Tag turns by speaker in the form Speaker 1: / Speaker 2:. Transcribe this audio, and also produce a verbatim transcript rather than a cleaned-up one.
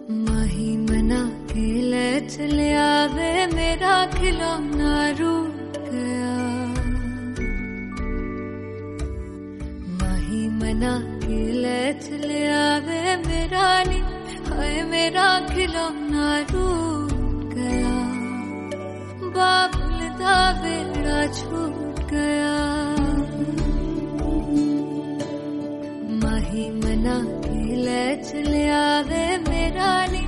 Speaker 1: माही मना के ले चलिया वे मेरा खिलौना रूठ गया। माही मना के ले चलिया वे मेरा नी हाय मेरा खिलौना रूठ गया। बाबुल दा बेड़ा छूट गया। माही मना के ले चलिया वे मेरा नी